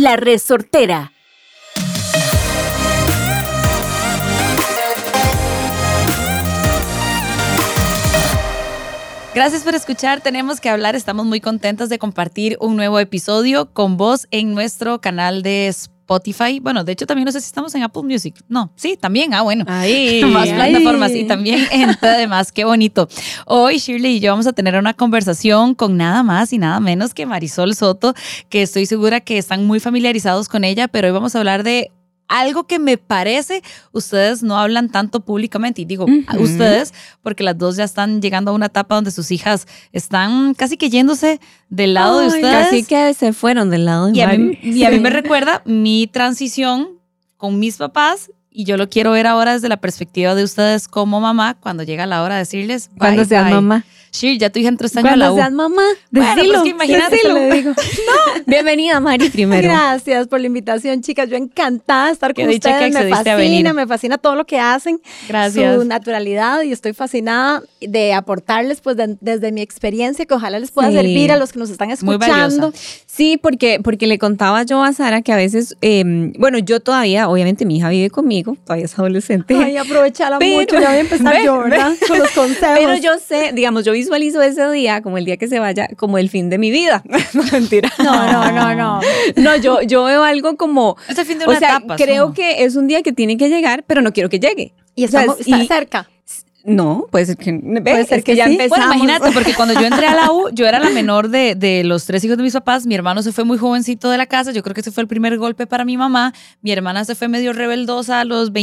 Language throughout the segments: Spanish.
La Resortera. Gracias por escuchar. Tenemos que hablar. Estamos muy contentas de compartir un nuevo episodio con vos en nuestro canal de Spotify. Bueno, de hecho también no sé si estamos en Apple Music. No, sí, también. Bueno, más plataformas y también en todo demás. Qué bonito. Hoy Shirley y yo vamos a tener una conversación con nada más y nada menos que Marisol Soto, que estoy segura que están muy familiarizados con ella, pero hoy vamos a hablar de algo que me parece ustedes no hablan tanto públicamente, y digo ustedes porque las dos ya están llegando a una etapa donde sus hijas están casi que yéndose del lado de ustedes. Casi que se fueron del lado de Mari. Y a mí me recuerda mi transición con mis papás, y yo lo quiero ver ahora desde la perspectiva de ustedes como mamá, cuando llega la hora de decirles bye, cuando seas mamá. Shir, ya tu hija entró este año a la U. Cuando seas mamá, bueno, pues que imagínate. No. Bienvenida, Mari, primero. Gracias por la invitación, chicas. Yo encantada de estar con dicha ustedes. que me fascina todo lo que hacen. Gracias. Su naturalidad, y estoy fascinada de aportarles pues desde mi experiencia, que ojalá les pueda servir a los que nos están escuchando. Sí, porque le contaba yo a Sara que a veces, bueno, yo todavía, obviamente mi hija vive conmigo, todavía es adolescente. Ay, aprovechala mucho, ya voy a empezar yo, ¿verdad? Con los consejos. Pero yo sé, digamos, yo visualizo ese día como el día que se vaya, como el fin de mi vida. No, mentira. No. No, yo veo algo como, es el fin de una etapa. Creo que es un día que tiene que llegar, pero no quiero que llegue. Y está cerca. No, puede ser que ya sí. empezamos. Bueno, imagínate, porque cuando yo entré a la U, yo era la menor de los 3 hijos de mis papás. Mi hermano se fue muy jovencito de la casa. Yo creo que ese fue el primer golpe para mi mamá. Mi hermana se fue medio rebeldosa a los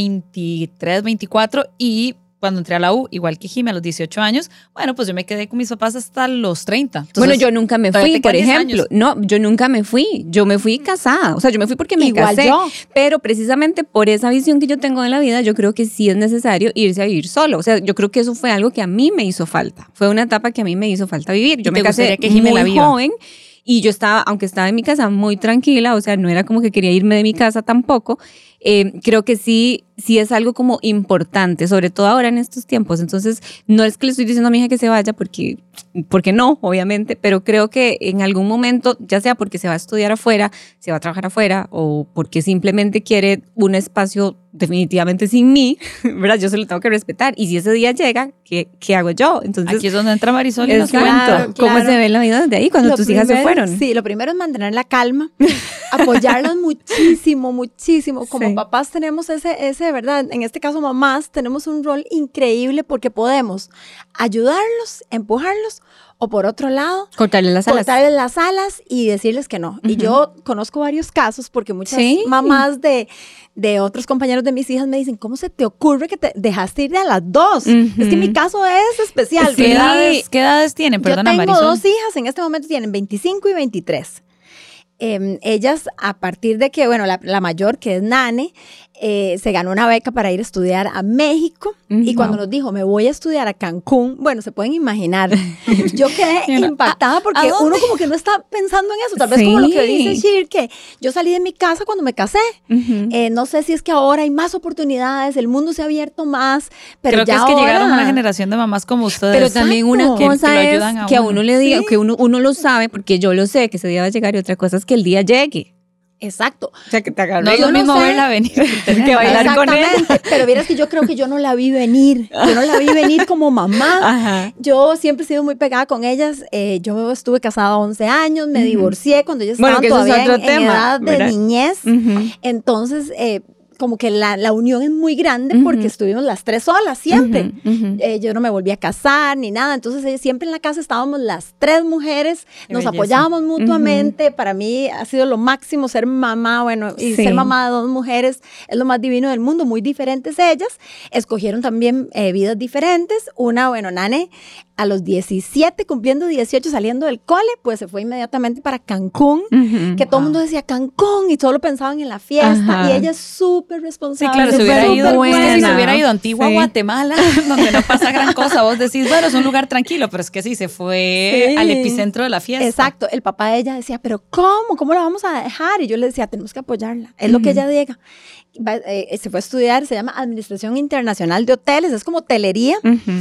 23, 24, y cuando entré a la U, igual que Jimmy, a los 18 años, bueno, pues yo me quedé con mis papás hasta los 30. Entonces, bueno, yo nunca me fui, por ejemplo. No, yo nunca me fui. Yo me fui casada. O sea, yo me fui porque me casé. Yo. Pero precisamente por esa visión que yo tengo de la vida, yo creo que sí es necesario irse a vivir solo. O sea, yo creo que eso fue algo que a mí me hizo falta. Fue una etapa que a mí me hizo falta vivir. Yo me casé muy joven. Y yo estaba, aunque estaba en mi casa muy tranquila, o sea, no era como que quería irme de mi casa tampoco, creo que sí es algo como importante, sobre todo ahora en estos tiempos. Entonces, no es que le estoy diciendo a mi hija que se vaya, porque no, obviamente, pero creo que en algún momento, ya sea porque se va a estudiar afuera, se va a trabajar afuera, o porque simplemente quiere un espacio definitivamente sin mí, ¿verdad? Yo se lo tengo que respetar. Y si ese día llega, ¿qué hago yo? Entonces, aquí es donde entra Marisol y nos cuenta. Claro. ¿Cómo se ve la vida desde ahí cuando tus hijas se fueron? Sí, lo primero es mantener la calma, apoyarlas muchísimo. Como papás tenemos ese, ¿verdad? En este caso, mamás, tenemos un rol increíble porque podemos ayudarlos, empujarlos, o por otro lado, cortarles las alas y decirles que no. Y yo conozco varios casos porque muchas mamás de otros compañeros de mis hijas me dicen, ¿cómo se te ocurre que te dejaste ir de a las 2? Es que mi caso es especial. Sí. ¿Qué edades tienen? Perdona, Marisol. Yo tengo Marisol. 2 hijas, en este momento tienen 25 y 23. Ellas, a partir de que, bueno, la mayor, que es Nane, se ganó una beca para ir a estudiar a México, y cuando nos dijo, me voy a estudiar a Cancún, bueno, se pueden imaginar, yo quedé impactada porque uno como que no está pensando en eso, tal vez como lo que dice Shir, que yo salí de mi casa cuando me casé, no sé si es que ahora hay más oportunidades, el mundo se ha abierto más, pero creo ya que es que ahora llegaron una generación de mamás como ustedes. Pero también una cosa es que a uno le diga, sí, que uno lo sabe, porque yo lo sé, que ese día va a llegar, y otra cosa es que el día llegue. Exacto. O sea, que te agarre. No es lo mismo verla venir que bailar con ella. Pero vieras que yo creo que yo no la vi venir. Yo no la vi venir como mamá. Ajá. Yo siempre he sido muy pegada con ellas. Yo estuve casada 11 años, me divorcié cuando ellas estaban todavía en edad de niñez. Entonces, como que la unión es muy grande porque estuvimos las 3 solas siempre. Yo no me volví a casar ni nada. Entonces, siempre en la casa estábamos las 3 mujeres, nos apoyábamos mutuamente. Para mí ha sido lo máximo ser mamá, bueno, y ser mamá de 2 mujeres es lo más divino del mundo, muy diferentes ellas. Escogieron también vidas diferentes. Una, bueno, Nane, a los 17, cumpliendo 18, saliendo del cole, pues se fue inmediatamente para Cancún, que todo el mundo decía Cancún y solo pensaban en la fiesta, y ella es súper responsable. Sí, claro, se hubiera ido, buena. si se hubiera ido a Antigua, Guatemala, donde no pasa gran cosa, vos decís, bueno, es un lugar tranquilo, pero es que sí, se fue al epicentro de la fiesta. Exacto, el papá de ella decía, pero ¿cómo la vamos a dejar? Y yo le decía, tenemos que apoyarla, es lo que ella diga. se fue a estudiar, se llama Administración Internacional de Hoteles, es como hotelería,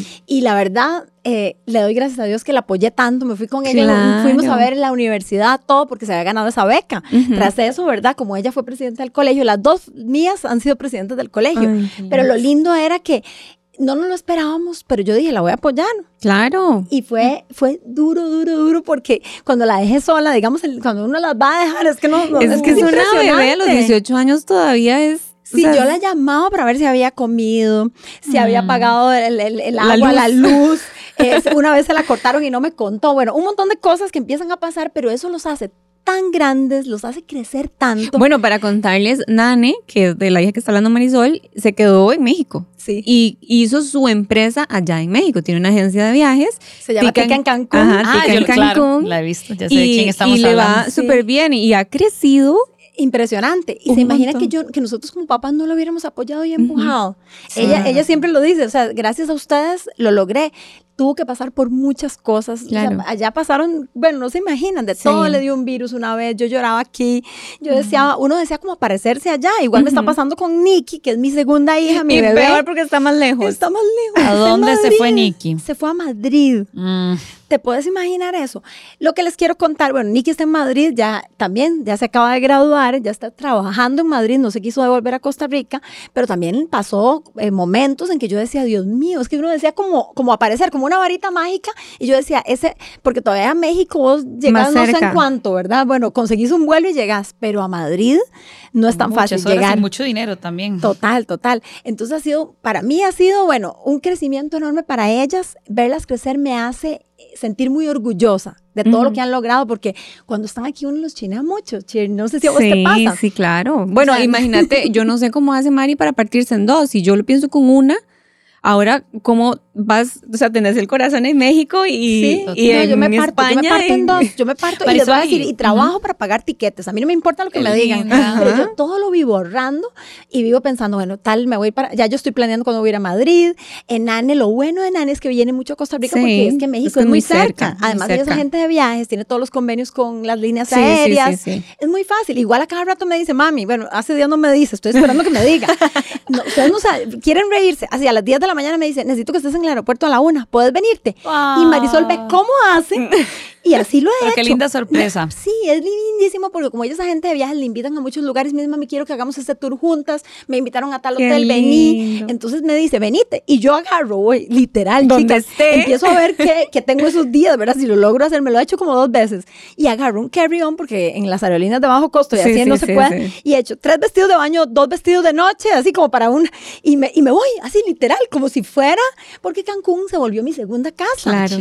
y la verdad, le doy gracias a Dios que la apoyé tanto, me fui con ella, fuimos a ver la universidad, todo, porque se había ganado esa beca. Tras eso, ¿verdad? Como ella fue presidenta del colegio, las dos mías han sido presidentas del colegio, pero lo lindo era que no nos lo esperábamos, pero yo dije, la voy a apoyar. Claro. Y fue duro, porque cuando la dejé sola, digamos, cuando uno las va a dejar, es que es que es una bebé a los 18 años todavía es... Sí, yo la llamaba para ver si había comido, si había pagado el agua, la luz. Una vez se la cortaron y no me contó. Bueno, un montón de cosas que empiezan a pasar, pero eso los hace tan grandes, los hace crecer tanto. Bueno, para contarles, Nane, que es de la hija que está hablando Marisol, se quedó en México. Sí. Y hizo su empresa allá en México. Tiene una agencia de viajes. Se llama Tica en Cancún. Ajá, Tica en Cancún. Claro, la he visto, ya sé de quién estamos hablando. Y le va súper bien y ha crecido. Impresionante. Y se imagina que nosotros como papás no lo hubiéramos apoyado y empujado. Ella siempre lo dice, o sea, gracias a ustedes lo logré. Tuvo que pasar por muchas cosas. Claro. O sea, allá pasaron, bueno, no se imaginan, de todo le dio un virus una vez, yo lloraba aquí, yo decía, uno decía como aparecerse allá, igual me está pasando con Nikki, que es mi segunda hija, mi bebé. Peor porque está más lejos. Está más lejos. ¿A dónde se fue Nikki? Se fue a Madrid. ¿Te puedes imaginar eso? Lo que les quiero contar, bueno, Nikki está en Madrid, ya se acaba de graduar, ya está trabajando en Madrid, no se quiso devolver a Costa Rica, pero también pasó momentos en que yo decía, Dios mío, es que uno decía como aparecer, como una varita mágica, y yo decía, porque todavía a México vos llegás no sé en cuánto, ¿verdad? Bueno, conseguís un vuelo y llegás, pero a Madrid no es tan fácil llegar. Y mucho dinero también. Total. Entonces para mí ha sido, bueno, un crecimiento enorme para ellas, verlas crecer me hace sentir muy orgullosa de todo lo que han logrado, porque cuando están aquí uno los chinea mucho. No sé si a vos te pasa. Sí, claro. Bueno, imagínate, yo no sé cómo hace Mari para partirse en dos. Si yo lo pienso con una, ahora, ¿cómo vas? O sea, tenés el corazón en México y yo me parto en dos. Yo me parto y les voy a decir, y trabajo para pagar tiquetes. A mí no me importa lo que me digan, pero yo todo lo vivo ahorrando y vivo pensando, bueno, me voy ya yo estoy planeando cuando voy a ir a Madrid. En Nane, lo bueno de Nane es que viene mucho a Costa Rica porque es que México es muy cerca. Además, ella es agente de viajes, tiene todos los convenios con las líneas aéreas. Sí. Es muy fácil. Igual a cada rato me dice, mami, bueno, hace días no me dice, estoy esperando que me diga. Ustedes no saben, quieren reírse. Así a las 10 de la mañana me dice, necesito que estés en el aeropuerto a la 1, ¿puedes venirte? Y Marisol ve cómo hace y así lo he hecho. Qué linda sorpresa. Sí, es lindísimo porque como ella es agente de viajes, le invitan a muchos lugares, misma me quiero que hagamos este tour juntas, me invitaron a tal hotel, vení. Entonces me dice, venite. Y yo agarro, voy, literal, chicas, empiezo a ver que tengo esos días, ¿verdad? Si lo logro hacer, me lo he hecho como 2 veces. Y agarro un carry-on porque en las aerolíneas de bajo costo y así no se puede. Y he hecho 3 vestidos de baño, 2 vestidos de noche, así como para y me voy, así literal, como si fuera, porque Cancún se volvió mi segunda casa. Claro.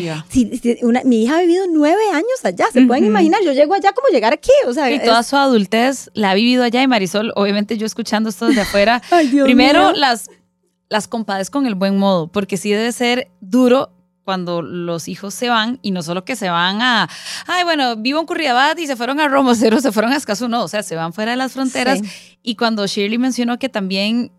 Mi hija ha vivido 9 años allá, se pueden imaginar, yo llego allá como llegar aquí, o sea. Y toda su adultez la ha vivido allá, y Marisol, obviamente yo escuchando esto desde afuera, primero las compadezco con el buen modo, porque sí debe ser duro cuando los hijos se van, y no solo que se van vivo en Curridabat y se fueron a Rosarito, se fueron a Escazú, no, o sea, se van fuera de las fronteras. Y cuando Shirley mencionó que también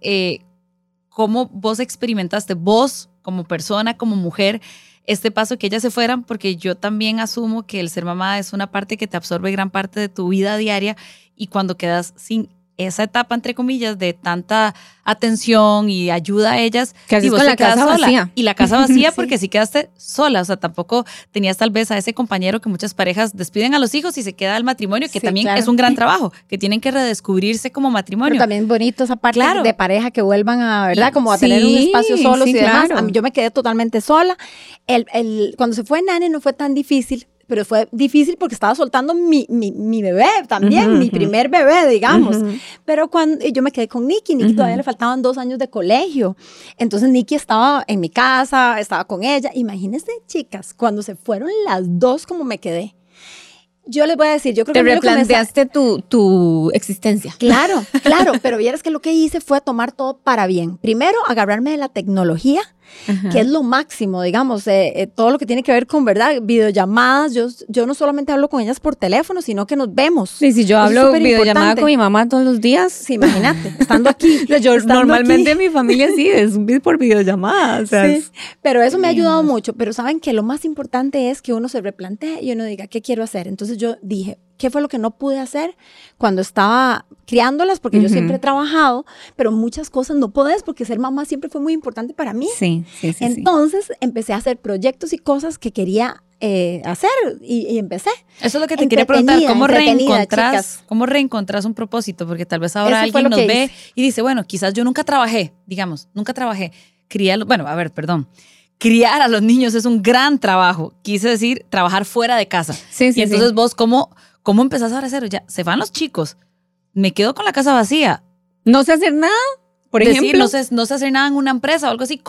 cómo vos experimentaste, vos como persona, como mujer, este paso que ellas se fueran, porque yo también asumo que el ser mamá es una parte que te absorbe gran parte de tu vida diaria, y cuando quedas sin esa etapa, entre comillas, de tanta atención y ayuda a ellas, y vos con la casa vacía. Y la casa vacía porque sí quedaste sola, o sea, tampoco tenías tal vez a ese compañero que muchas parejas despiden a los hijos y se queda el matrimonio, que también es un gran trabajo, que tienen que redescurir como matrimonio. Pero también bonito esa parte de pareja, que vuelvan a, ¿verdad? Como a tener un espacio solos y demás. A mí, yo me quedé totalmente sola. Cuando se fue Nane no fue tan difícil, pero fue difícil porque estaba soltando mi bebé también, mi primer bebé, digamos. Pero cuando yo me quedé con Nikki todavía le faltaban 2 años de colegio. Entonces Nikki estaba en mi casa, estaba con ella. Imagínense, chicas, cuando se fueron las 2, como me quedé. Yo les voy a decir, yo creo que... Te replanteaste tu existencia. Claro, pero vieras que lo que hice fue tomar todo para bien. Primero, agarrarme de la tecnología, que es lo máximo, digamos, todo lo que tiene que ver con, ¿verdad? Videollamadas. Yo no solamente hablo con ellas por teléfono, sino que nos vemos. Sí, si yo hablo videollamada con mi mamá todos los días. Sí, imagínate, estando aquí. Normalmente mi familia sí es por videollamada. O sea, sí, pero eso me ha ayudado mucho. Pero saben que lo más importante es que uno se replantee y uno diga, ¿qué quiero hacer? Entonces yo dije, qué fue lo que no pude hacer cuando estaba criándolas, porque yo siempre he trabajado, pero muchas cosas no podés porque ser mamá siempre fue muy importante para mí. Sí. Entonces empecé a hacer proyectos y cosas que quería hacer y empecé. Eso es lo que te quería preguntar, ¿cómo reencontrás un propósito? Porque tal vez ahora alguien nos ve y dice, bueno, quizás yo nunca trabajé, criar a los niños es un gran trabajo, quise decir, trabajar fuera de casa. Y entonces vos, ¿cómo empezás ahora a hacer? Ya, se van los chicos, me quedo con la casa vacía. No sé hacer nada, por ejemplo. No sé hacer nada en una empresa o algo así,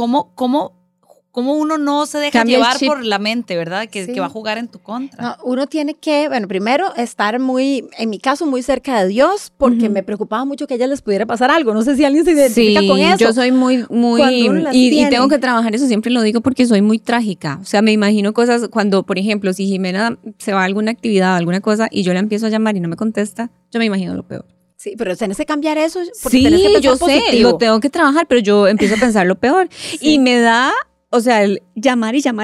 ¿Cómo uno no se deja llevar por la mente, verdad? Que va a jugar en tu contra. No, uno tiene que, primero estar en mi caso, muy cerca de Dios, porque me preocupaba mucho que a ellas les pudiera pasar algo. No sé si alguien se identifica con eso. Yo soy muy y tengo que trabajar eso, siempre lo digo porque soy muy trágica. O sea, me imagino cosas cuando, por ejemplo, si Jimena se va a alguna actividad, alguna cosa, y yo la empiezo a llamar y no me contesta, yo me imagino lo peor. Sí, pero tenés que cambiar eso porque tenés que pensar yo positivo. Sé, lo tengo que trabajar, pero yo empiezo a pensar lo peor. Y me da... O sea, el llamar y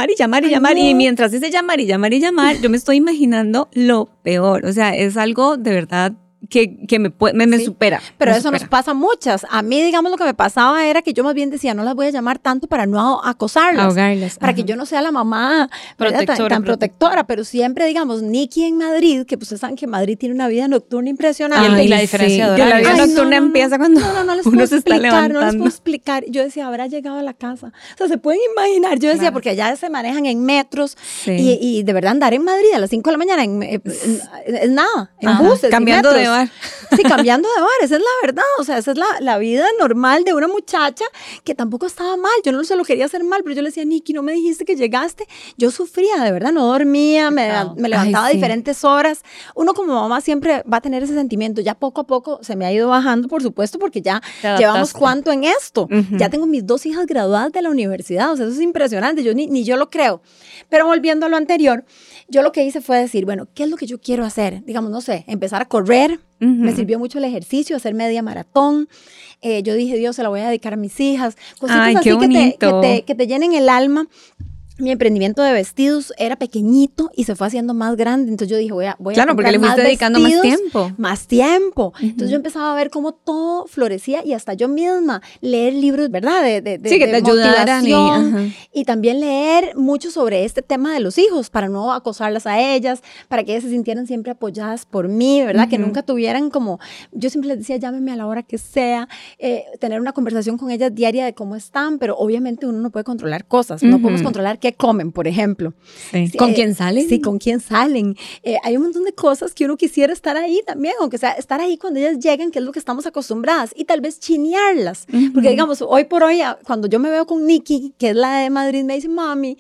mientras ese llamar, yo me estoy imaginando lo peor. O sea, es algo de verdad que me supera. Pero eso nos pasa a muchas. A mí, digamos, lo que me pasaba era que yo más bien decía, no las voy a llamar tanto para no acosarlas. Ahogarlas. Para que yo no sea la mamá tan protectora. Pero siempre, digamos, Nikki en Madrid, que pues ustedes saben que Madrid tiene una vida nocturna impresionante. Y la diferencia de horario. La vida nocturna empieza cuando uno se está levantando. No les puedo explicar. Yo decía, habrá llegado a la casa. O sea, se pueden imaginar. Yo decía, porque allá se manejan en metros y de verdad andar en Madrid a las 5 de la mañana es nada, en buses, cambiando de bar. Sí, cambiando de bar, esa es la verdad. O sea, esa es la vida normal de una muchacha que tampoco estaba mal. Yo no se lo quería hacer mal, pero yo le decía, Nikki, no me dijiste que llegaste. Yo sufría, de verdad, no dormía, me levantaba a diferentes horas. Uno como mamá siempre va a tener ese sentimiento. Ya poco a poco se me ha ido bajando, por supuesto, porque ya llevamos cuánto en esto. Ya tengo mis 2 hijas graduadas de la universidad. O sea, eso es impresionante. Yo ni yo lo creo. Pero volviendo a lo anterior, yo lo que hice fue decir, bueno, ¿qué es lo que yo quiero hacer? Digamos, no sé, empezar a correr. Me sirvió mucho el ejercicio, hacer media maratón. Yo dije, Dios, se la voy a dedicar a mis hijas. Cositas así que te llenen el alma. Mi emprendimiento de vestidos era pequeñito y se fue haciendo más grande. Entonces yo dije, voy a claro, porque le fuiste dedicando más tiempo. Entonces yo empezaba a ver cómo todo florecía y hasta yo misma leer libros, ¿verdad? De que te ayudaran. Y también leer mucho sobre este tema de los hijos para no acosarlas a ellas, para que ellas se sintieran siempre apoyadas por mí, ¿verdad? Que nunca tuvieran como, yo siempre les decía, llámeme a la hora que sea, tener una conversación con ellas diaria de cómo están, pero obviamente uno no puede controlar cosas, no podemos controlar qué comen, por ejemplo. Sí. ¿Con quién salen? Sí, con quién salen. Hay un montón de cosas que uno quisiera estar ahí también, aunque sea estar ahí cuando ellas llegan, que es lo que estamos acostumbradas, y tal vez chinearlas. Porque digamos, hoy por hoy, cuando yo me veo con Nikki, que es la de Madrid, me dice, mami,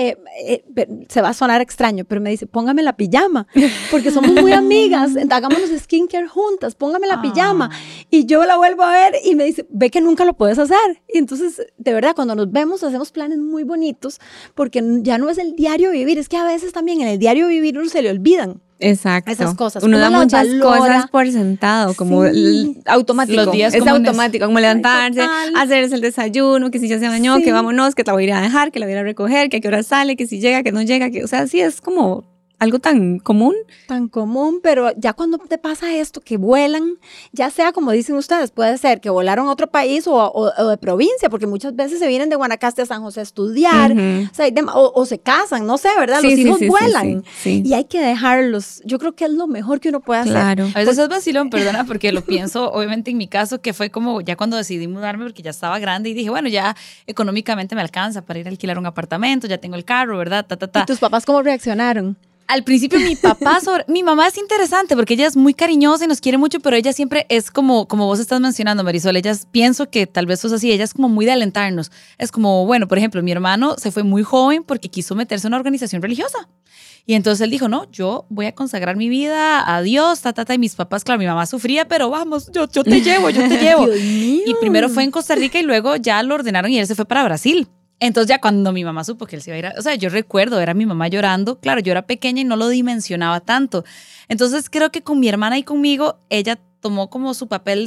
se va a sonar extraño, pero me dice, póngame la pijama, porque somos muy amigas, hagámonos skincare juntas, póngame la pijama. Y yo la vuelvo a ver y me dice, ve que nunca lo puedes hacer. Y entonces, de verdad, cuando nos vemos, hacemos planes muy bonitos, porque ya no es el diario vivir, es que a veces también en el diario vivir uno se le olvidan. Exacto. Esas cosas. Uno da muchas cosas por sentado, como automático. Los días es automático, como levantarse, hacerse el desayuno, que si ya se bañó, que vámonos, que la voy a ir a dejar, que la voy a ir a recoger, que a qué hora sale, que si llega, que no llega, que, o sea, sí es como algo tan común. Tan común, pero ya cuando te pasa esto, que vuelan, ya sea como dicen ustedes, puede ser que volaron a otro país o de provincia, porque muchas veces se vienen de Guanacaste a San José a estudiar, o se casan, no sé, ¿verdad? Los hijos vuelan y hay que dejarlos. Yo creo que es lo mejor que uno puede hacer. Claro. A veces es vacilón, perdona, porque lo pienso, obviamente en mi caso, que fue como ya cuando decidí mudarme, porque ya estaba grande y dije, bueno, ya económicamente me alcanza para ir a alquilar un apartamento, ya tengo el carro, ¿verdad? ¿Y tus papás cómo reaccionaron? Al principio mi mamá es interesante porque ella es muy cariñosa y nos quiere mucho, pero ella siempre es como vos estás mencionando, Marisol, pienso que tal vez sos así, ella es como muy de alentarnos. Es como, bueno, por ejemplo, mi hermano se fue muy joven porque quiso meterse en una organización religiosa. Y entonces él dijo, no, yo voy a consagrar mi vida a Dios, y mis papás, claro, mi mamá sufría, pero vamos, yo te llevo. Dios mío. Y primero fue en Costa Rica y luego ya lo ordenaron y él se fue para Brasil. Entonces ya cuando mi mamá supo que él se iba a ir, o sea, yo recuerdo, era mi mamá llorando, claro, yo era pequeña y no lo dimensionaba tanto. Entonces creo que con mi hermana y conmigo, ella tomó como su papel de,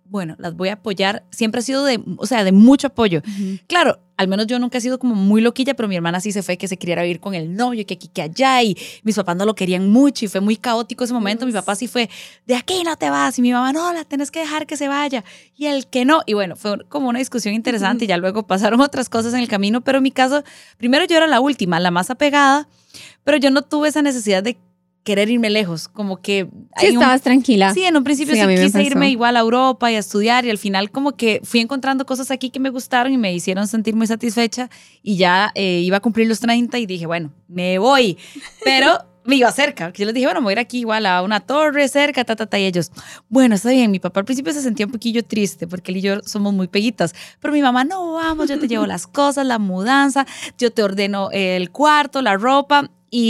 bueno, las voy a apoyar. Siempre ha sido de mucho apoyo. Claro, al menos yo nunca he sido como muy loquilla, pero mi hermana sí se fue que se quería vivir con el novio, que aquí, que allá, y mis papás no lo querían mucho y fue muy caótico ese momento. Mi papá sí fue, de aquí no te vas, y mi mamá, no, la tenés que dejar que se vaya, y el que no. Y bueno, fue como una discusión interesante y ya luego pasaron otras cosas en el camino, pero en mi caso, primero yo era la última, la más apegada, pero yo no tuve esa necesidad de querer irme lejos, como que... Sí, estabas tranquila. Sí, en un principio sí quise irme igual a Europa y a estudiar y al final como que fui encontrando cosas aquí que me gustaron y me hicieron sentir muy satisfecha y ya iba a cumplir los 30 y dije, bueno, me voy, pero me iba cerca, porque yo les dije, bueno, me voy a ir aquí igual a una torre cerca, y ellos, bueno, está bien. Mi papá al principio se sentía un poquillo triste porque él y yo somos muy peguitas, pero mi mamá, no, vamos, yo te llevo las cosas, la mudanza, yo te ordeno el cuarto, la ropa.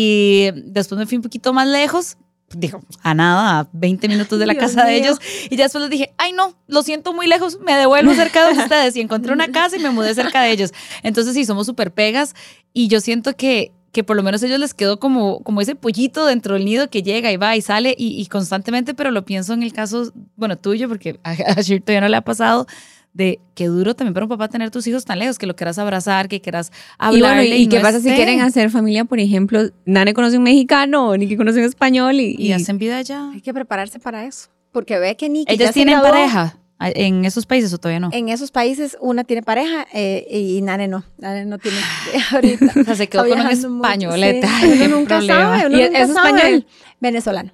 Y después me fui un poquito más lejos, dijo, a nada, a 20 minutos de la casa de ellos. Y ya después les dije, ay no, lo siento muy lejos, me devuelvo cerca de ustedes. Y encontré una casa y me mudé cerca de ellos. Entonces sí, somos súper pegas. Y yo siento que por lo menos a ellos les quedó como ese pollito dentro del nido que llega y va y sale y constantemente, pero lo pienso en el caso, bueno, tuyo, porque a Shir todavía no le ha pasado, de qué duro también para un papá tener tus hijos tan lejos, que lo quieras abrazar, que quieras hablarle. Y bueno, ¿y qué pasa si quieren hacer familia, por ejemplo? Nane conoce un mexicano, Niki conoce un español y hacen vida allá. Hay que prepararse para eso, porque ve que Niki ¿Ellas tienen pareja en esos países o todavía no? En esos países una tiene pareja y Nane no tiene ahorita. O sea, se quedó con un españolete. Sí. Uno nunca sabe. ¿Y es español? Venezolano.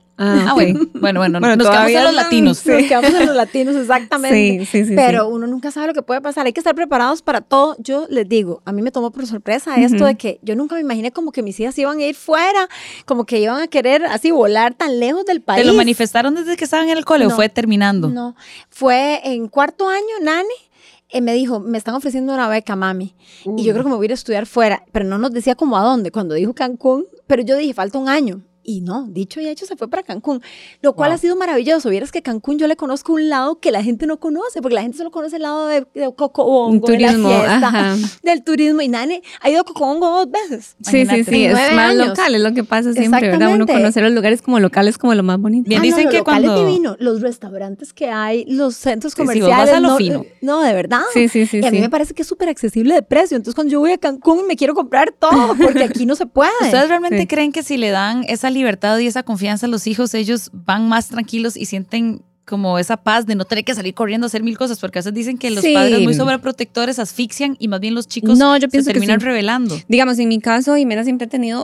Bueno, nos quedamos en los latinos. Sí. Nos quedamos en los latinos, exactamente. Sí, pero uno nunca sabe lo que puede pasar. Hay que estar preparados para todo. Yo les digo, a mí me tomó por sorpresa esto de que yo nunca me imaginé como que mis hijas iban a ir fuera, como que iban a querer así volar tan lejos del país. ¿Te lo manifestaron desde que estaban en el cole o fue terminando? No, fue en cuarto año, Nani. Me dijo, me están ofreciendo una beca, mami. Y yo creo que me voy a ir a estudiar fuera. Pero no nos decía como a dónde. Cuando dijo Cancún, pero yo dije, falta un año. Y no, dicho y hecho, se fue para Cancún, lo cual ha sido maravilloso. Vieras que Cancún yo le conozco un lado que la gente no conoce, porque la gente solo conoce el lado de Cocobongo, turismo, de la fiesta, del turismo. Y Nane ha ido a Cocobongo 2 veces. Sí, es más local, es lo que pasa siempre, ¿verdad? Uno conoce los lugares como locales como lo más bonito. Bien, dicen que cuando... es divino, los restaurantes que hay, los centros comerciales. Sí, vas a lo fino. No, de verdad. Sí. Y a mí me parece que es súper accesible de precio. Entonces cuando yo voy a Cancún me quiero comprar todo, porque aquí no se puede. ¿Ustedes realmente creen que si le dan esa libertad y esa confianza a los hijos, ellos van más tranquilos y sienten como esa paz de no tener que salir corriendo a hacer mil cosas? Porque a veces dicen que los padres muy sobreprotectores asfixian y más bien los chicos se terminan revelando. Digamos, en mi caso, Jimena siempre ha tenido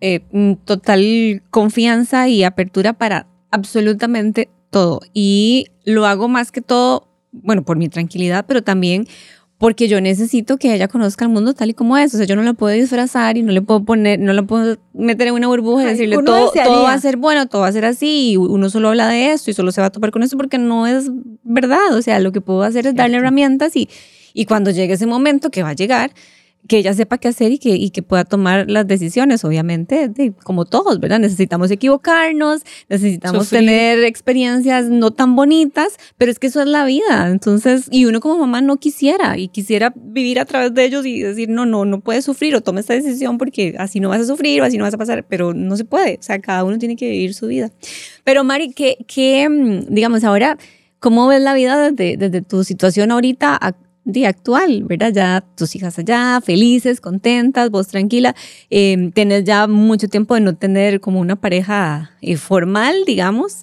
total confianza y apertura para absolutamente todo. Y lo hago más que todo, bueno, por mi tranquilidad, pero también porque yo necesito que ella conozca el mundo tal y como es. O sea, yo no lo puedo disfrazar y no le puedo meter en una burbuja y decirle todo va a ser bueno, todo va a ser así, y uno solo habla de esto y solo se va a topar con esto porque no es verdad. O sea, lo que puedo hacer es darle herramientas y cuando llegue ese momento, que va a llegar, que ella sepa qué hacer y que pueda tomar las decisiones, obviamente, como todos, ¿verdad? Necesitamos equivocarnos, necesitamos tener experiencias no tan bonitas, pero es que eso es la vida. Entonces, y uno como mamá no quisiera vivir a través de ellos y decir, no puedes sufrir o toma esta decisión porque así no vas a sufrir o así no vas a pasar, pero no se puede. O sea, cada uno tiene que vivir su vida. Pero Mari, digamos ahora, ¿cómo ves la vida desde tu situación ahorita actual, ¿verdad? Ya tus hijas allá, felices, contentas, vos tranquila, tenés ya mucho tiempo de no tener como una pareja formal, digamos.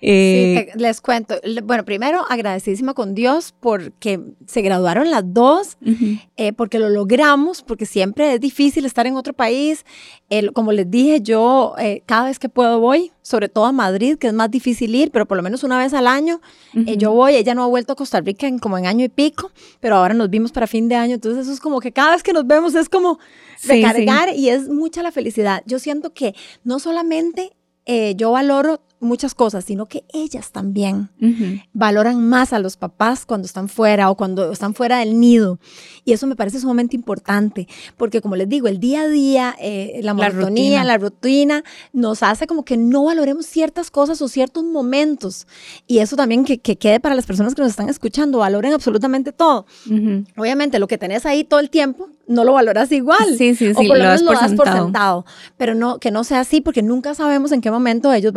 Sí, les cuento. Bueno, primero agradecidísima con Dios porque se graduaron las dos, porque lo logramos, porque siempre es difícil estar en otro país. Como les dije, yo cada vez que puedo voy, sobre todo a Madrid, que es más difícil ir, pero por lo menos una vez al año yo voy. Ella no ha vuelto a Costa Rica como en año y pico, pero ahora nos vimos para fin de año, entonces eso es como que cada vez que nos vemos es como recargar y es mucha la felicidad. Yo siento que no solamente yo valoro muchas cosas, sino que ellas también valoran más a los papás cuando están fuera o cuando están fuera del nido. Y eso me parece sumamente importante, porque como les digo, el día a día, la monotonía, la rutina, nos hace como que no valoremos ciertas cosas o ciertos momentos. Y eso también que quede para las personas que nos están escuchando, valoren absolutamente todo. Obviamente, lo que tenés ahí todo el tiempo, no lo valoras igual. Sí, o por lo menos lo das por sentado. Pero no, que no sea así, porque nunca sabemos en qué momento ellos van a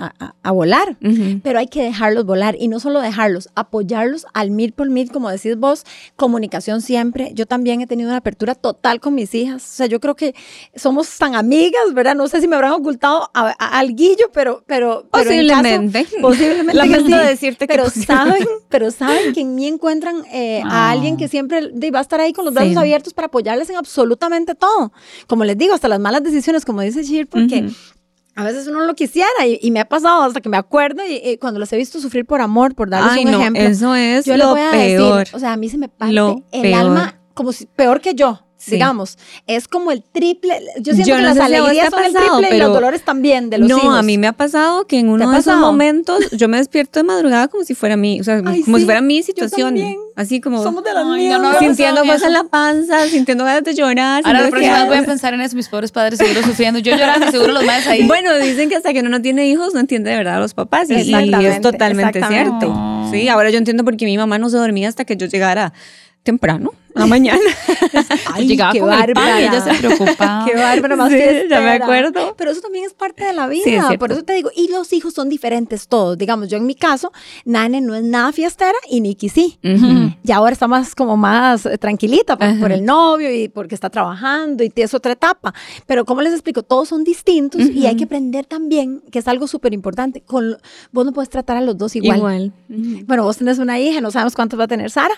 a volar, pero hay que dejarlos volar y no solo dejarlos, apoyarlos al 1000%, como decís vos, comunicación siempre. Yo también he tenido una apertura total con mis hijas, o sea, yo creo que somos tan amigas, ¿verdad? No sé si me habrán ocultado alguillo, pero posiblemente. En caso, posiblemente lamento que sí, decirte pero que saben que en mí encuentran a alguien que siempre va a estar ahí con los brazos abiertos para apoyarles en absolutamente todo. Como les digo, hasta las malas decisiones, como dice Shir, porque a veces uno no lo quisiera y me ha pasado hasta que me acuerdo y cuando los he visto sufrir por amor, por darles un ejemplo. Eso es yo lo peor. Decir, o sea, a mí se me parte el alma como si peor que yo. Digamos, es como el triple. Yo siento que las alegrías son el triple y los dolores también de los hijos. No, a mí me ha pasado que en uno de esos momentos yo me despierto de madrugada como si fuera mí, o sea, como si fuera mi situación. Así como somos de las mías. Sintiendo cosas en la panza, sintiendo ganas de llorar. Ahora la próxima vez voy a pensar en eso, mis pobres padres seguro sufriendo. Yo llorando, seguro los madres ahí. Bueno, dicen que hasta que uno no tiene hijos no entiende de verdad a los papás. Y es totalmente cierto. Sí, ahora yo entiendo por qué mi mamá no se dormía hasta que yo llegara temprano, a la mañana. Ay, llegaba qué con bárbara. Ella se preocupaba. Qué bárbara, más que ya me acuerdo. Pero eso también es parte de la vida, por eso te digo, y los hijos son diferentes todos. Digamos, yo en mi caso, Nane no es nada fiestera y Nikki sí. Y ahora está como más tranquilita por el novio y porque está trabajando y es otra etapa. Pero como les explico, todos son distintos y hay que aprender también, que es algo súper importante, vos no puedes tratar a los dos igual. Bueno, vos tenés una hija, no sabemos cuántos va a tener Sara.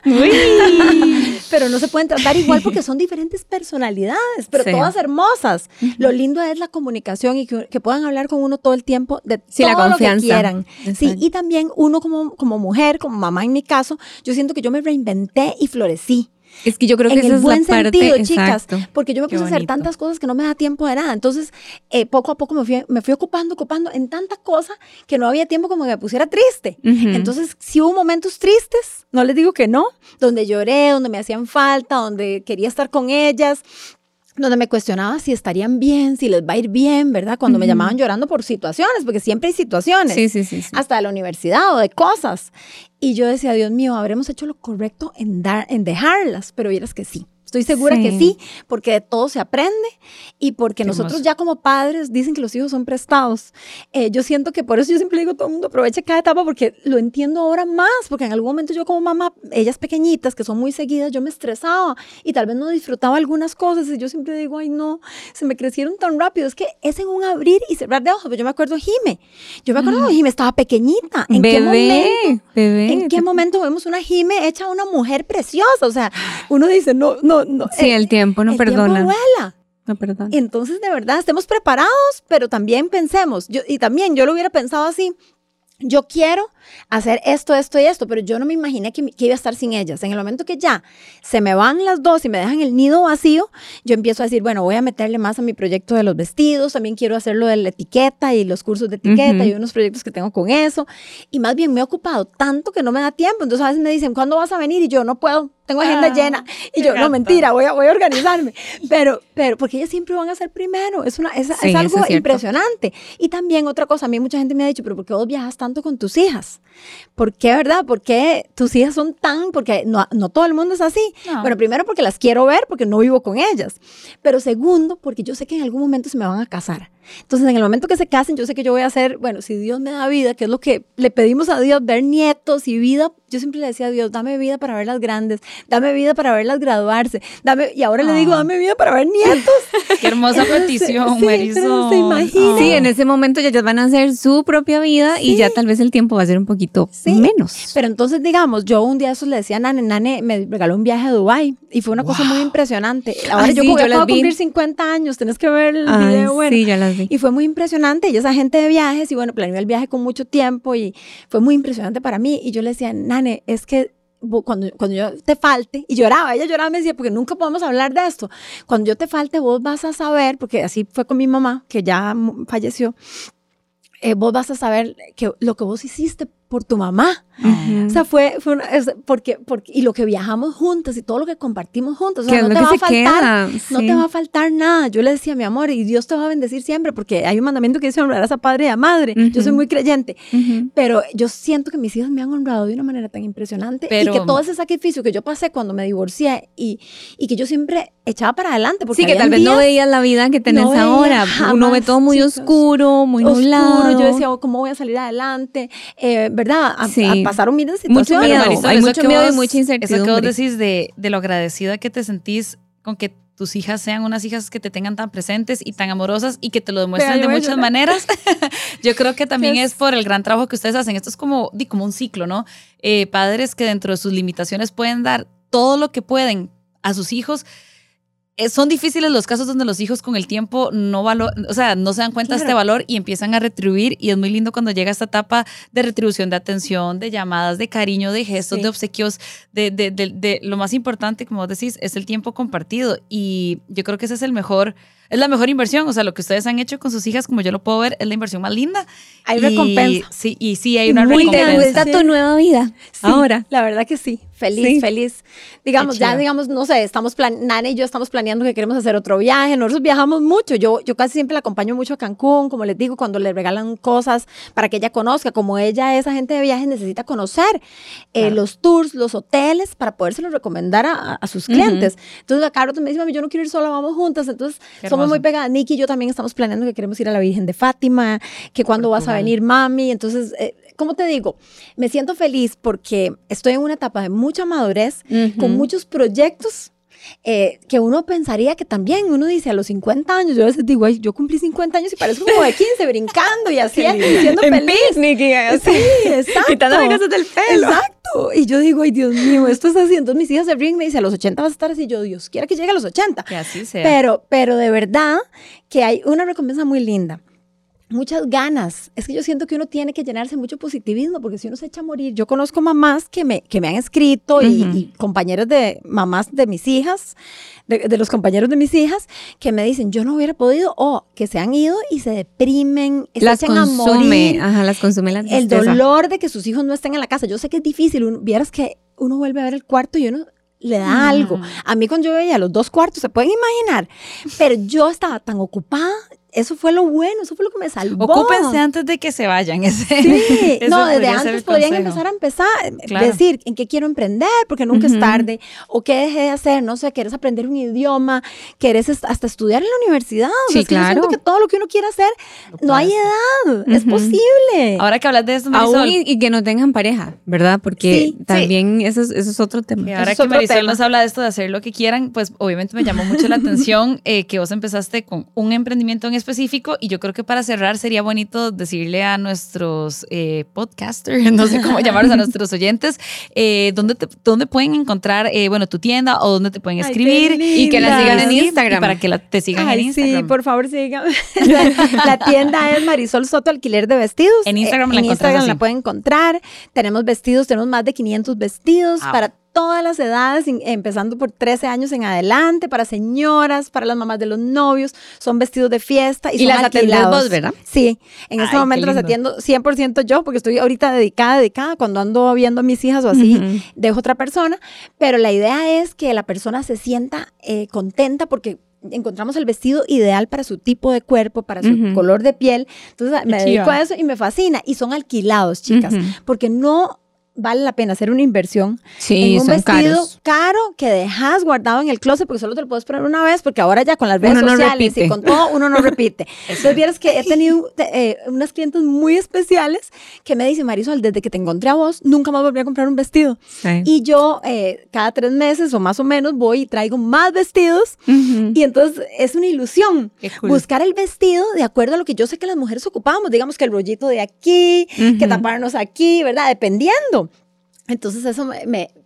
Pero no se pueden tratar igual porque son diferentes personalidades, pero todas hermosas. Lo lindo es la comunicación y que puedan hablar con uno todo el tiempo de todo la confianza. Lo que quieran. Sí, y también uno como mujer, como mamá en mi caso, yo siento que yo me reinventé y florecí. Es que yo creo que esa es la parte, en el buen sentido, chicas, porque yo me puse Qué a hacer bonito. tantas cosas que no me da tiempo de nada. Entonces, poco a poco me fui ocupando en tantas cosas que no había tiempo como que me pusiera triste. Entonces, sí hubo momentos tristes, no les digo que no, donde lloré, donde me hacían falta, donde quería estar con ellas, donde me cuestionaba si estarían bien, si les va a ir bien, ¿verdad? Cuando me llamaban llorando por situaciones, porque siempre hay situaciones. Sí. Hasta de la universidad o de cosas. Y yo decía, Dios mío, habremos hecho lo correcto en dejarlas, pero vieras que sí. Estoy segura que sí, porque de todo se aprende y porque nosotros ya como padres dicen que los hijos son prestados. Yo siento que por eso yo siempre digo a todo el mundo aproveche cada etapa porque lo entiendo ahora más, porque en algún momento yo como mamá, ellas pequeñitas que son muy seguidas, yo me estresaba y tal vez no disfrutaba algunas cosas y yo siempre digo, ay no, se me crecieron tan rápido. Es que es en un abrir y cerrar de ojos. Pero yo me acuerdo Jime, Jime estaba pequeñita. ¿En qué momento vemos una Jime hecha una mujer preciosa? O sea, uno dice, no. Sí, el tiempo no perdona. El tiempo vuela. No perdona. Entonces, de verdad, estemos preparados, pero también pensemos. Yo lo hubiera pensado así. Yo quiero hacer esto y esto, pero yo no me imaginé que iba a estar sin ellas. En el momento que ya se me van las dos y me dejan el nido vacío, yo empiezo a decir, bueno, voy a meterle más a mi proyecto de los vestidos, también quiero hacer lo de la etiqueta y los cursos de etiqueta y unos proyectos que tengo con eso. Y más bien me he ocupado tanto que no me da tiempo. Entonces a veces me dicen, ¿cuándo vas a venir? Y yo, no puedo, tengo agenda llena. Y yo, no, mentira, voy a organizarme. Pero porque ellas siempre van a ser primero. Es algo impresionante. Y también otra cosa, a mí mucha gente me ha dicho, pero ¿por qué vos viajas tanto con tus hijas? ¿Por qué, verdad? ¿Por qué tus hijas son tan? Porque no todo el mundo es así. No. Bueno, primero porque las quiero ver, porque no vivo con ellas. Pero segundo, porque yo sé que en algún momento se me van a casar. Entonces, en el momento que se casen, yo sé que yo voy a hacer, bueno, si Dios me da vida, que es lo que le pedimos a Dios, ver nietos y vida. Yo siempre le decía a Dios, dame vida para verlas grandes, dame vida para verlas graduarse, y ahora le digo, dame vida para ver nietos. Qué hermosa petición, Marisol. ¿Se imagina? Sí, en ese momento ya van a hacer su propia vida y ya tal vez el tiempo va a ser un poquito menos. Pero entonces, digamos, yo un día eso le decía a Nane me regaló un viaje a Dubái y fue una cosa muy impresionante. Ahora yo acabo de cumplir 50 años, tenés que ver el video, bueno. Sí, ya las vi. Y fue muy impresionante. Ella es agente de viajes y bueno, planeó el viaje con mucho tiempo y fue muy impresionante para mí. Y yo le decía, Nane, es que cuando yo te falte, y lloraba, ella lloraba y me decía, porque nunca podemos hablar de esto. Cuando yo te falte, vos vas a saber, porque así fue con mi mamá, que ya falleció, vos vas a saber que lo que vos hiciste por tu mamá. O sea, porque y lo que viajamos juntas y todo lo que compartimos juntas, o sea, no te va a faltar, no te va a faltar nada. Yo le decía, mi amor, y Dios te va a bendecir siempre, porque hay un mandamiento que dice honrarás a padre y a madre. Yo soy muy creyente, pero yo siento que mis hijas me han honrado de una manera tan impresionante, y que todo ese sacrificio que yo pasé cuando me divorcié y que yo siempre echaba para adelante, porque que tal vez no veías la vida que tenés ahora. Jamás, uno ve todo muy oscuro, muy nublado. Yo decía, ¿cómo voy a salir adelante? ¿Verdad? Pasaron miles de situaciones. Mucho miedo, hay mucho miedo y mucha incertidumbre. Eso que vos decís de lo agradecida que te sentís con que tus hijas sean unas hijas que te tengan tan presentes y tan amorosas y que te lo demuestren de muchas maneras. Yo creo que también es por el gran trabajo que ustedes hacen. Esto es como un ciclo, ¿no? Padres que dentro de sus limitaciones pueden dar todo lo que pueden a sus hijos. Son difíciles los casos donde los hijos con el tiempo no se dan cuenta de este valor y empiezan a retribuir, y es muy lindo cuando llega esta etapa de retribución, de atención, de llamadas, de cariño, de gestos, de obsequios, de lo más importante, como vos decís, es el tiempo compartido, y yo creo que ese es la mejor inversión. O sea, lo que ustedes han hecho con sus hijas, como yo lo puedo ver, es la inversión más linda. Hay recompensa. Sí, hay una recompensa. ¿Te gusta tu nueva vida ahora? La verdad que sí. Feliz. Digamos, no sé, Nana y yo estamos planeando que queremos hacer otro viaje. Nosotros viajamos mucho. Yo casi siempre la acompaño mucho a Cancún, como les digo, cuando le regalan cosas para que ella conozca. Como ella, esa gente de viajes, necesita conocer los tours, los hoteles, para podérselos recomendar a sus clientes. Entonces, acá me dice, mami, yo no quiero ir sola, vamos juntas. Entonces, somos muy pegadas. Nicky y yo también estamos planeando que queremos ir a la Virgen de Fátima, que cuando vas a venir, mami. Entonces, ¿cómo te digo? Me siento feliz porque estoy en una etapa de mucha madurez, con muchos proyectos que uno pensaría que también, uno dice a los 50 años, yo a veces digo, ay, yo cumplí 50 años y parezco como de 15, brincando y así, siendo feliz. Picnic, sí, exacto. Quitándome cosas del pelo. Exacto. Y yo digo, ay, Dios mío, esto es así. Entonces mis hijas se ríen y me dicen, a los 80 vas a estar así. Yo, Dios quiera que llegue a los 80. Que así sea. Pero de verdad que hay una recompensa muy linda. Muchas ganas. Es que yo siento que uno tiene que llenarse mucho positivismo, porque si uno se echa a morir, yo conozco mamás que me han escrito y compañeros de mamás de mis hijas, de los compañeros de mis hijas, que me dicen, yo no hubiera podido, o que se han ido y se deprimen, se echan a morir. Las consume la tristeza. El dolor de que sus hijos no estén en la casa. Yo sé que es difícil, vieras que uno vuelve a ver el cuarto y uno le da algo. A mí cuando yo veía los 2 cuartos, se pueden imaginar, pero yo estaba tan ocupada. Eso fue lo bueno, eso fue lo que me salvó. Ocúpense antes de que se vayan. Sí, no, desde antes podrían empezar decir en qué quiero emprender, porque nunca es tarde, o qué dejé de hacer, no sé, quieres aprender un idioma, quieres hasta estudiar en la universidad. Sí, o sea, yo siento que todo lo que uno quiera hacer, no hay edad, es posible. Ahora que hablas de esto, Marisol. Aún y que no tengan pareja, ¿verdad? Porque también eso es otro tema. Y ahora que Marisol nos habla de esto de hacer lo que quieran, pues obviamente me llamó mucho la atención que vos empezaste con un emprendimiento en específico, y yo creo que para cerrar sería bonito decirle a nuestros podcasters, no sé cómo llamarlos, a nuestros oyentes, dónde pueden encontrar tu tienda, o dónde te pueden escribir. Y que la sigan en Instagram. Y para que te sigan en Instagram. Sí, por favor, síganme. La tienda es Marisol Soto Alquiler de Vestidos. En Instagram la pueden encontrar. Tenemos vestidos, tenemos más de 500 vestidos para todas las edades, empezando por 13 años en adelante, para señoras, para las mamás de los novios, son vestidos de fiesta y son las atendés vos, ¿verdad? Sí, en este momento las atiendo 100% yo, porque estoy ahorita dedicada, cuando ando viendo a mis hijas o así, dejo otra persona, pero la idea es que la persona se sienta contenta porque encontramos el vestido ideal para su tipo de cuerpo, para su color de piel. Entonces me dedico a eso y me fascina, y son alquilados, chicas, porque no vale la pena hacer una inversión en un vestido caro que dejas guardado en el closet, porque solo te lo puedes poner una vez, porque ahora ya con las redes sociales y con todo, uno no repite. Entonces vieras que he tenido unas clientes muy especiales que me dicen, Marisol, desde que te encontré a vos, nunca más volví a comprar un vestido. Y yo cada 3 meses o más o menos voy y traigo más vestidos, y entonces es una ilusión buscar el vestido de acuerdo a lo que yo sé que las mujeres ocupamos, digamos que el rollito de aquí, que taparnos aquí, ¿verdad? Dependiendo. Entonces eso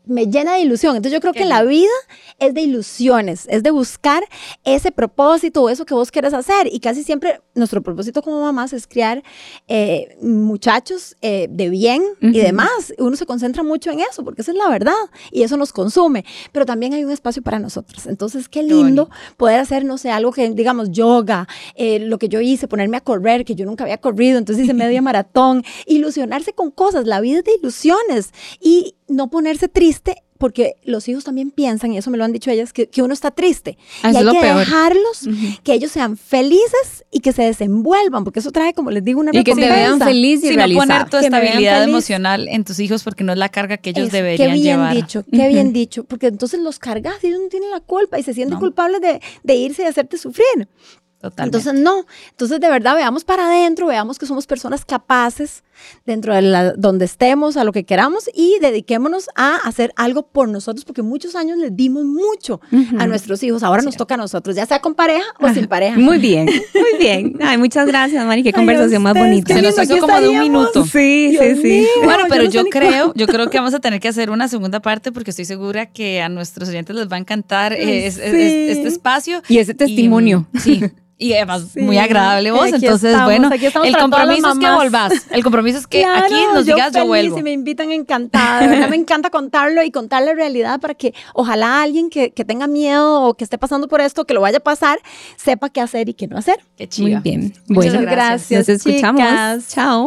me llena de ilusión. Entonces yo creo que la vida es de ilusiones, es de buscar ese propósito o eso que vos querés hacer. Y casi siempre nuestro propósito como mamás es criar muchachos de bien y demás. Uno se concentra mucho en eso porque esa es la verdad y eso nos consume. Pero también hay un espacio para nosotros. Entonces qué lindo poder hacer, no sé, algo que digamos yoga, lo que yo hice, ponerme a correr, que yo nunca había corrido, entonces hice media maratón, ilusionarse con cosas. La vida es de ilusiones y no ponerse triste, porque los hijos también piensan, y eso me lo han dicho ellas, que uno está triste. Y hay que dejarlos, que ellos sean felices y que se desenvuelvan, porque eso trae, como les digo, una recompensa. Y que se vean felices y realizados. No poner tu estabilidad emocional en tus hijos, porque no es la carga que ellos deberían llevar. Qué bien dicho, porque entonces los cargas y ellos no tienen la culpa y se sienten culpables de irse y hacerte sufrir. Totalmente. Entonces, no. Entonces, de verdad, veamos para adentro, veamos que somos personas capaces dentro de donde estemos, a lo que queramos y dediquémonos a hacer algo por nosotros, porque muchos años les dimos mucho a nuestros hijos. Ahora nos toca a nosotros, ya sea con pareja o sin pareja. Muy bien, muy bien. Ay, muchas gracias, Mari. Qué conversación más bonita. Se nos hizo como de un minuto. Sí. Bueno, pero yo creo que vamos a tener que hacer una segunda parte porque estoy segura que a nuestros oyentes les va a encantar este espacio. Y ese testimonio. Sí. Y además muy agradable vos, entonces bueno, el compromiso es que volvás, el compromiso es que aquí nos digas yo vuelvo. Si me invitan, encantada, de verdad me encanta contarlo y contar la realidad para que ojalá alguien que tenga miedo o que esté pasando por esto, que lo vaya a pasar, sepa qué hacer y qué no hacer. Qué chido. Muy bien. Muchas gracias. Nos escuchamos. Chicas. Chao.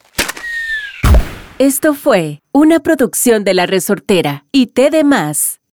Esto fue una producción de La Resortera y TDMás.